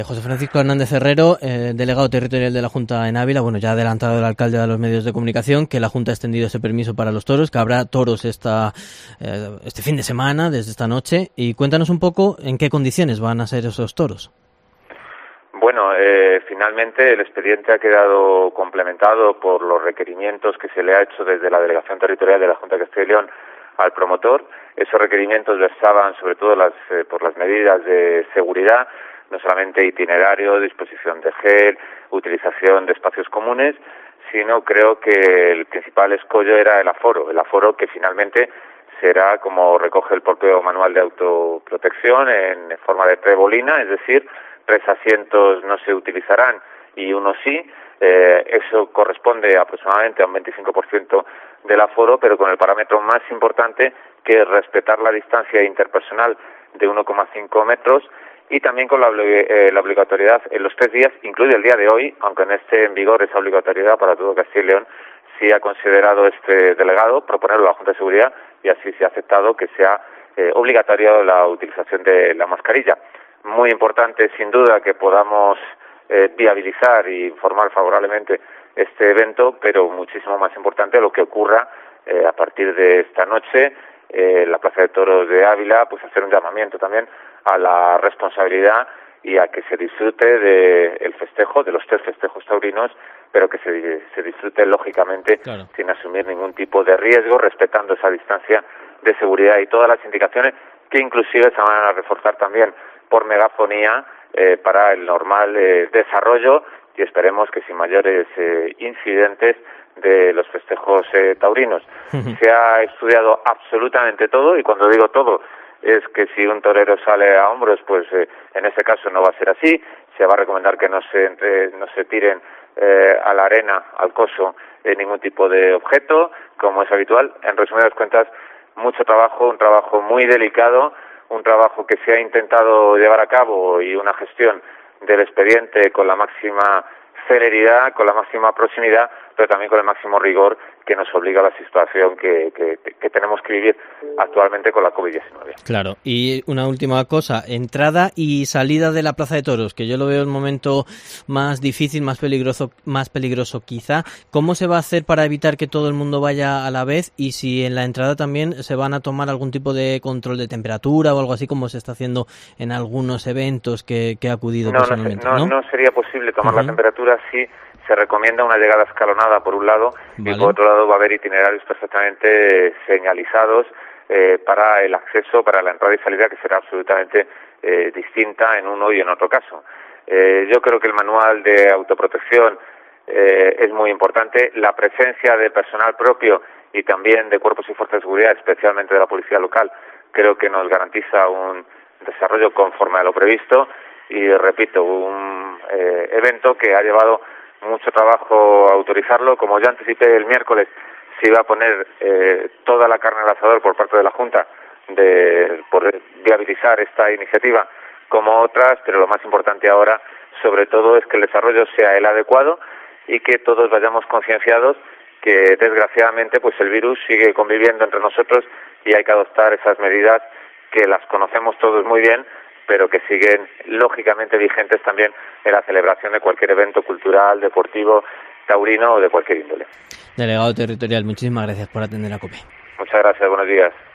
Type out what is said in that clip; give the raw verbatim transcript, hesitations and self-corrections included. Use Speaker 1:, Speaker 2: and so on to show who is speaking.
Speaker 1: José Francisco Hernández Herrero, eh, delegado territorial de la Junta en Ávila. Bueno, ya ha adelantado el alcalde a los medios de comunicación que la Junta ha extendido ese permiso para los toros, que habrá toros esta, eh, este fin de semana, desde esta noche. Y cuéntanos un poco en qué condiciones van a ser esos toros.
Speaker 2: Bueno, eh, finalmente el expediente ha quedado complementado por los requerimientos que se le ha hecho desde la Delegación Territorial de la Junta de Castilla y León al promotor. Esos requerimientos versaban sobre todo las, eh, por las medidas de seguridad, no solamente itinerario, disposición de gel, utilización de espacios comunes, sino creo que el principal escollo era el aforo, el aforo que finalmente será como recoge el propio manual de autoprotección en forma de trebolina, es decir, tres asientos no se utilizarán y uno sí, eh, eso corresponde aproximadamente a un veinticinco por ciento del aforo, pero con el parámetro más importante que es respetar la distancia interpersonal de uno coma cinco metros y también con la, eh, la obligatoriedad en los tres días, incluido el día de hoy, aunque no esté en vigor esa obligatoriedad para todo Castilla y León, sí ha considerado este delegado proponerlo a la Junta de Seguridad y así se ha aceptado que sea eh, obligatoria la utilización de la mascarilla. Muy importante, sin duda, que podamos eh, viabilizar y informar favorablemente este evento, pero muchísimo más importante lo que ocurra eh, a partir de esta noche en eh, la Plaza de Toros de Ávila, pues hacer un llamamiento también a la responsabilidad y a que se disfrute del festejo, de los tres festejos taurinos, pero que se, se disfrute lógicamente claro, sin asumir ningún tipo de riesgo, respetando esa distancia de seguridad y todas las indicaciones que inclusive se van a reforzar también por megafonía eh, para el normal eh, desarrollo y esperemos que sin mayores eh, incidentes de los festejos eh, taurinos. Uh-huh. Se ha estudiado absolutamente todo y cuando digo todo es que si un torero sale a hombros, pues eh, en ese caso no va a ser así. Se va a recomendar que no se entre, no se tiren eh, a la arena, al coso, eh, ningún tipo de objeto, como es habitual. En resumidas cuentas, mucho trabajo, un trabajo muy delicado, un trabajo que se ha intentado llevar a cabo y una gestión del expediente con la máxima celeridad, con la máxima proximidad, pero también con el máximo rigor que nos obliga a la situación que, que, que tenemos que vivir actualmente con la COVID diecinueve.
Speaker 1: Claro, y una última cosa, entrada y salida de la Plaza de Toros, que yo lo veo un momento más difícil, más peligroso, más peligroso quizá. ¿Cómo se va a hacer para evitar que todo el mundo vaya a la vez? Y si en la entrada también se van a tomar algún tipo de control de temperatura o algo así como se está haciendo en algunos eventos que, que he acudido
Speaker 2: no,
Speaker 1: personalmente,
Speaker 2: no,
Speaker 1: ¿no?
Speaker 2: No, no sería posible tomar uh-huh. la temperatura si se recomienda una llegada escalonada por un lado vale. y por otro lado va a haber itinerarios perfectamente señalizados eh, para el acceso, para la entrada y salida que será absolutamente eh, distinta en uno y en otro caso. Eh, yo creo que el manual de autoprotección eh, es muy importante, la presencia de personal propio y también de cuerpos y fuerzas de seguridad, especialmente de la policía local, creo que nos garantiza un desarrollo conforme a lo previsto y repito, un eh, evento que ha llevado mucho trabajo autorizarlo. Como ya anticipé el miércoles, se iba a poner eh, toda la carne al asador por parte de la Junta de poder viabilizar esta iniciativa como otras, pero lo más importante ahora, sobre todo, es que el desarrollo sea el adecuado y que todos vayamos concienciados que, desgraciadamente, pues el virus sigue conviviendo entre nosotros y hay que adoptar esas medidas que las conocemos todos muy bien, pero que siguen lógicamente vigentes también en la celebración de cualquier evento cultural, deportivo, taurino o de cualquier índole.
Speaker 1: Delegado territorial, muchísimas gracias por atender a COPE.
Speaker 2: Muchas gracias, buenos días.